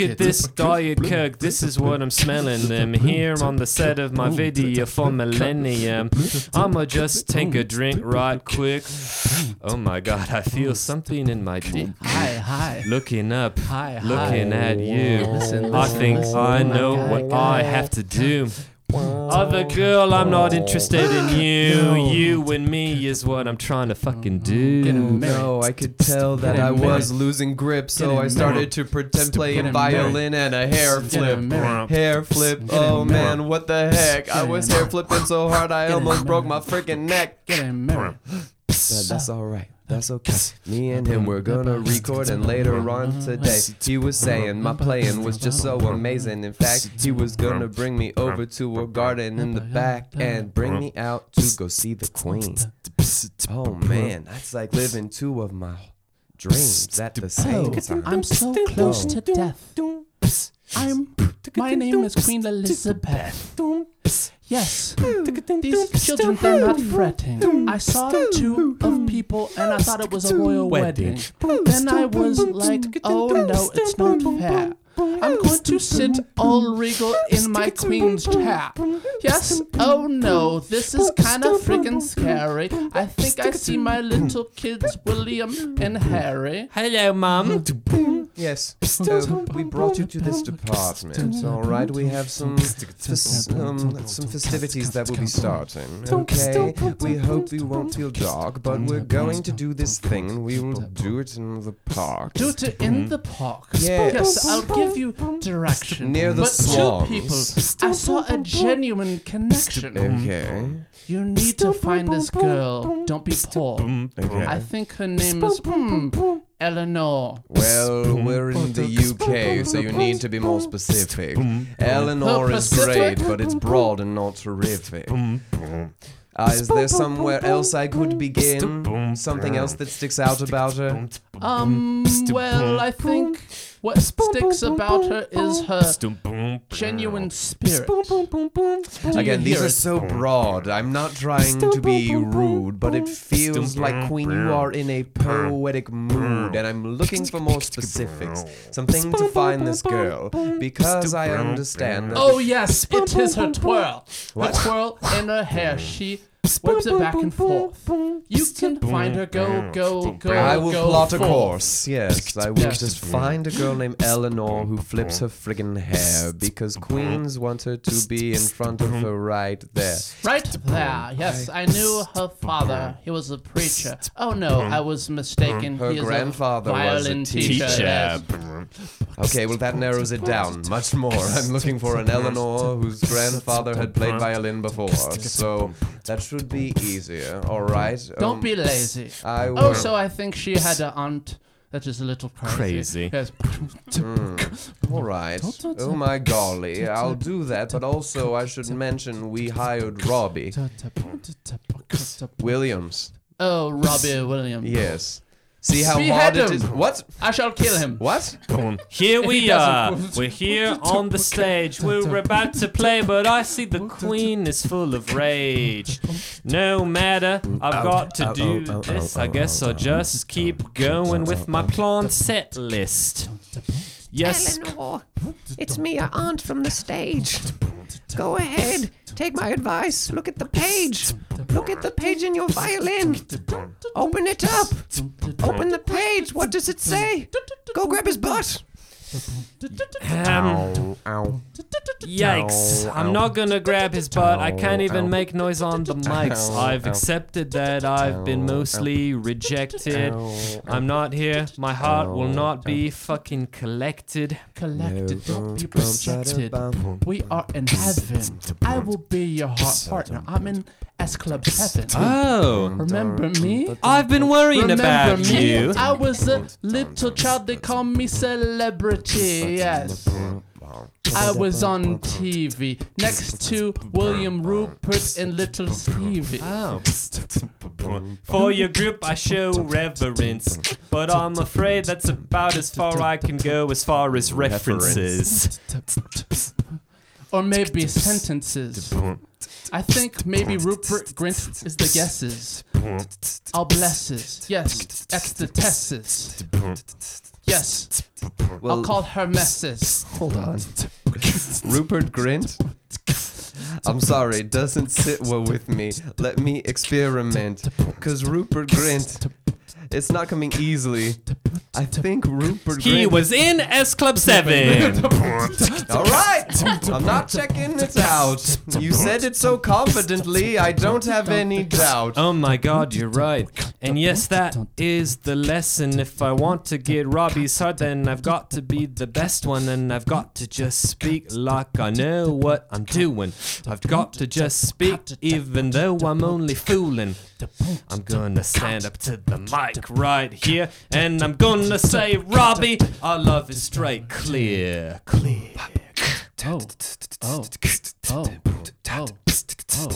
at this Diet Coke. This is what I'm smelling. Them here on the set of my video for Millennium. I'ma just take a drink right quick. Oh my God, I feel something in my dick. Hi, hi. Looking up, Hi, hi. looking at you. Listen, I listen, think listen. I know Guy, what guy. I have to do. Other girl, I'm not interested in you. You and me is what I'm trying to fucking Get him do. married. No, I could tell that Get I him was married. losing grip, so Get him I started married. to pretend playing him violin and a hair Get flip. him married. Hair flip, Get oh him man, married. what the heck? I Get was him hair married. flipping so hard I Get him almost broke my married. freaking neck. Get him married. But that's alright. That's okay. Me and him were gonna record, and later on today, he was saying my playing was just so amazing. In fact, he was gonna bring me over to a garden in the back and bring me out to go see the queen. Oh man, that's like living two of my dreams at the same Oh, time. I'm so close to death. I'm. My name is Queen Elizabeth. Yes, these children, they're not fretting. I saw two of people and I thought it was a royal wedding. Then I was like, oh no, it's not fair. I'm going to sit all regal in my queen's chair. Yes, oh no, this is kind of freaking scary. I think I see my little kids, William and Harry. Hello, Mum. Yes, um, we brought you to this department. All right, we have some fes- um, some festivities that will be starting. Okay, we hope you won't feel dark, but we're going to do this thing, and we will do it in the park. Do it in the park. Yes. Yes, I'll give you direction. Near the but swamps. two people, I saw a genuine connection. Okay. You need to find this girl. Don't be poor. Okay. I think her name is hmm, Eleanor. Well, we're in the U K, so you need to be more specific. Eleanor Oh, is Pacific? great, but it's broad and not terrific. Uh, is there somewhere else I could begin? Something else that sticks out about her? Um, well, I think what sticks about her is her genuine spirit. Do Again, you these hear are it? so broad. I'm not trying to be rude, but it feels like, Queen, you are in a poetic mood, and I'm looking for more specifics. Something to find this girl, because I understand that. Oh yes, it is her twirl. What? Her twirl in her hair. She whips it back and forth. You can find her. Go, go, go. I will go plot a forth. course. Yes, I will Yes. just find a girl named Eleanor who flips her friggin' hair because queens want her to be in front of her right there. Right there. Yes, I knew her father. He was a preacher. Oh no, I was mistaken. Her he is grandfather a was a violin teacher. teacher. yes. Okay, well that narrows it down much more. I'm looking for an Eleanor whose grandfather had played violin before, so that should be easier. All right. Don't um, be lazy. I will. Oh, so I think she had an aunt that is a little crazy. Crazy. Yes. All right. Oh my golly, I'll do that. But also, I should mention we hired Robbie Williams. Oh, Robbie Williams. Yes. See how Behead hard it him. is. What? I shall kill him. What? Here If we he are. doesn't- We're here on the stage. We're about to play, but I see the queen is full of rage. No matter, I've got to do this. I guess I'll just keep going with my planned set list. Yes. Eleanor, it's me, your aunt from the stage. Go ahead, take my advice. Look at the page. Look at the page in your violin. Open it up. Open the page. What does it say? Go grab his butt. Um, Ow. Yikes. I'm not gonna grab his butt. I can't even make noise on the mics. I've accepted that I've been mostly rejected. I'm not here. My heart will not be fucking collected. Collected, don't be rejected. We are in heaven. I will be your heart partner. I'm in S Club seven. Oh. Remember me? I've been worrying Remember about me? you. I was a little child. They call me celebrity. Yes. I was on T V next to William Rupert and Little Stevie. Oh. For your group, I show reverence, but I'm afraid that's about as far I can go as far as references. Or maybe sentences. I think maybe Rupert Grint is the guesses. All blesses. Yes, ecstasies. Yes. Well, I'll call her Missus hold on. Rupert Grint? I'm sorry, it doesn't sit well with me. Let me experiment. Cause Rupert Grint, it's not coming easily. I think Rupert Grint... He was in S Club seven. All right, I'm not checking it out. You said it so confidently, I don't have any doubt. Oh my god, you're right. And yes, that is the lesson. If I want to get Robbie's heart, then I've got to be the best one. And I've got to just speak like I know what I'm doing. I've got to just speak even though I'm only fooling. I'm gonna stand up to the mic right here, and I'm gonna say, Robbie, our love is straight, clear, clear. Oh. Oh. Oh. Oh. Oh.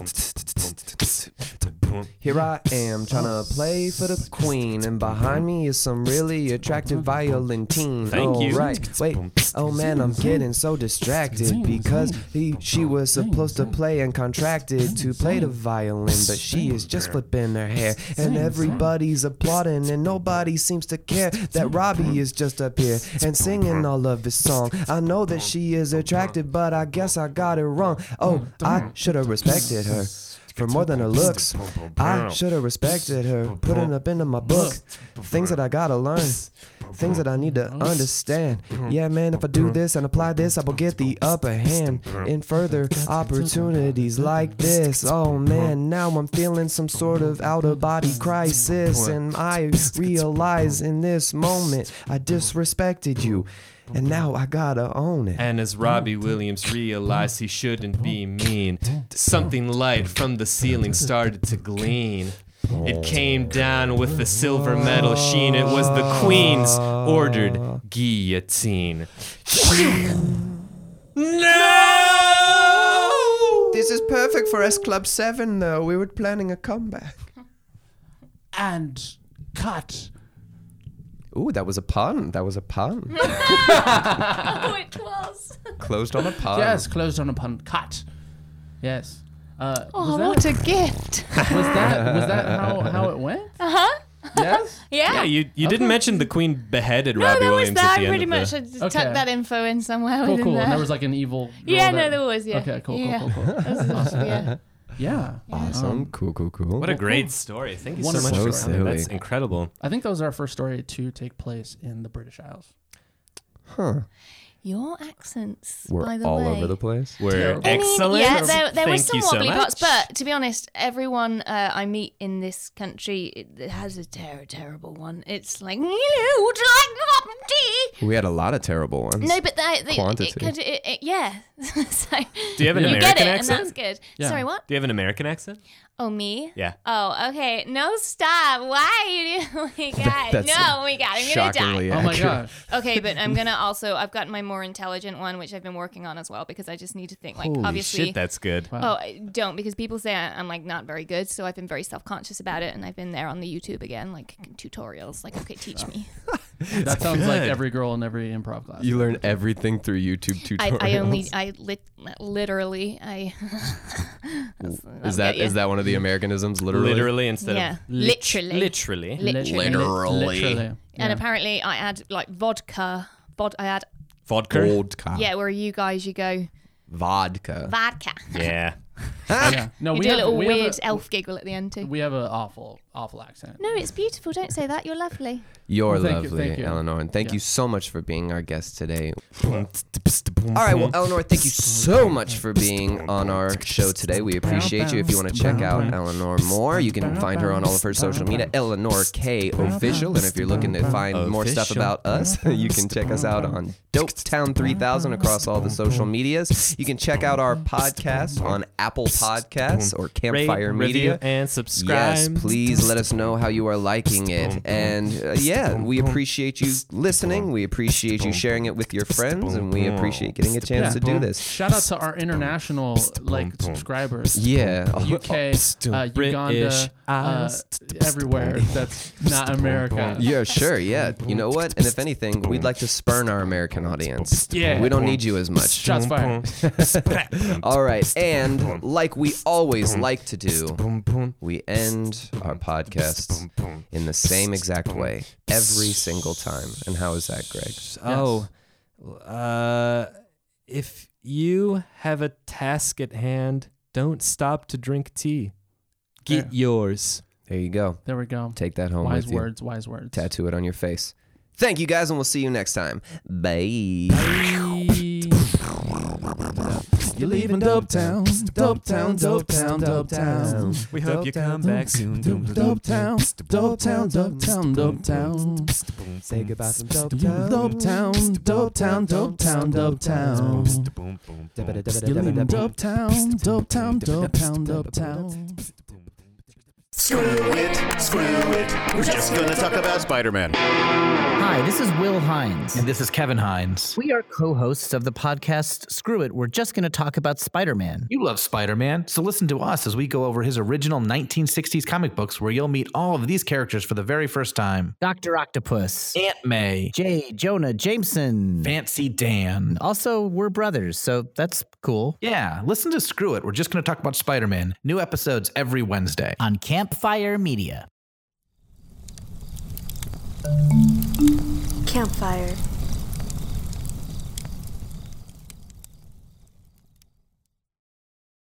Here I am, trying to play for the queen, and behind me is some really attractive violin teen. Thank oh, you. Right. Wait, oh man, I'm getting so distracted because he, she was supposed to play and contracted to play the violin, but she is just flipping her hair, and everybody's applauding, and nobody seems to care that Robbie is just up here and singing all of his song. I know that she is attractive, but I guess I got it wrong. Oh, I should have respected her for more than her looks. I should have respected her, putting up into my book things that I gotta learn, things that I need to understand. Yeah, man, if I do this and apply this, I will get the upper hand in further opportunities like this. Oh man, now I'm feeling some sort of out-of-body crisis, and I realize in this moment I disrespected you. And now I gotta own it. And as Robbie Williams realized he shouldn't be mean, something light from the ceiling started to gleam. It came down with a silver metal sheen. It was the Queen's ordered guillotine. No! This is perfect for S Club seven, though. We were planning a comeback. And cut. Ooh, that was a pun. That was a pun. Oh, it was. Closed on a pun. Yes, closed on a pun. Cut. Yes. Uh, Oh, was that, what a gift. was that was that how, how it went? Uh huh. Yes. Yeah. Yeah, you, you didn't Okay. mention the Queen beheaded no, Robbie that was Williams at that. the end Pretty of much the... I just Okay. tucked that info in somewhere Cool, within cool. there. And there was like an evil. Girl yeah, no, that- there was. Yeah. Okay, cool, yeah. cool, cool, cool. That was awesome, yeah. Yeah. Awesome. Um, cool, cool, cool. What a great story. Thank you so Wonderful much for story. telling. So That's silly. incredible. I think that was our first story to take place in the British Isles. Huh. Your accents, We're by the all way. over the place. We're Terrible. I mean, excellent. yeah, there, there was Thank some you so wobbly much. parts, but to be honest, everyone uh, I meet in this country it, it has a ter- terrible one. It's like, hello, would you like more tea? We had a lot of terrible ones. No, but they, they, Quantity. It, could- it, it, yeah. So Do you have an you American get it, accent? and that's good. Yeah. Sorry, what? Do you have an American accent? Oh, me? Yeah. Oh, okay. No, stop. Why are you doing? Oh my god. That's no, oh my god. I'm gonna die. Shockingly Oh my accurate. gosh. Okay, but I'm gonna also. I've got my more intelligent one, which I've been working on as well, because I just need to think. Like, Holy obviously. shit, that's good. Wow. Oh, I don't, because people say I- I'm like not very good, so I've been very self-conscious about it, and I've been there on the YouTube again, like tutorials, like okay, teach me. That sounds like good. every girl in every improv class. You learn everything through YouTube I, tutorials. I only, I lit, literally, I. That's- that'll Is that get you. is that one of the Americanisms? Literally. Literally instead Yeah. of lit- Literally. Literally. Literally. Literally. Literally. And Yeah. apparently, I add like vodka. Vod, I add Vodka? Vodka. yeah. Where you guys, you go Vodka. vodka. Yeah. Yeah. No, You we do a have, little we weird have a, elf giggle at the end too. We have an awful, awful accent. No, it's beautiful. Don't say that. You're lovely. You're Well, thank you, lovely, thank you. Eleanor, and thank Yeah. you so much for being our guest today. All right, well, Eleanor, thank you so much for being on our show today. We appreciate you. If you want to check out Eleanor more, you can find her on all of her social media, Eleanor K Official. And if you're looking to find more stuff Official. about us, you can check us out on Dopetown three thousand across all the social medias. You can check out our podcast on Apple Podcasts or Rate, Campfire review, Media. and subscribe. Yes, please let us know how you are liking it. And uh, yeah, we appreciate you listening. We appreciate you sharing it with your friends. And we appreciate getting a chance to do this. Shout out to our international like subscribers. Yeah. U K, uh, Uganda, uh, everywhere. That's not America. Yeah, sure. Yeah. You know what? And if anything, we'd like to spurn our American audience. Yeah. We don't need you as much. Shots fired. All right. And like we always like to do, we end our podcasts in the same exact way every single time. And how is that, Greg? Oh, uh, if you have a task at hand, don't stop to drink tea. Get Yeah. yours. There you go. There we go. Take that home Wise with you. words, wise words. Tattoo it on your face. Thank you, guys, and we'll see you next time. Bye. You're leaving Dope Town, Dope Town, Dope Town, Dope Town. We hope you come back soon. Dope Town, Dope Town, Dope Town, Dope Town. Say goodbye from Dope Dope Town, Dope Town, Dope Town, Dope Town. You're leaving Dope Town, Dope Town, Dope Town, Dope Town. Screw it, screw it. We're just gonna talk about Spider-Man. Hi, this is Will Hines. And this is Kevin Hines. We are co-hosts of the podcast Screw It. We're just going to talk about Spider-Man. You love Spider-Man, so listen to us as we go over his original nineteen sixties comic books where you'll meet all of these characters for the very first time. Doctor Octopus. Aunt May. J. Jonah Jameson. Fancy Dan. Also, we're brothers, so that's cool. Yeah, listen to Screw It. We're just going to talk about Spider-Man. New episodes every Wednesday. On Campfire Media. Campfire.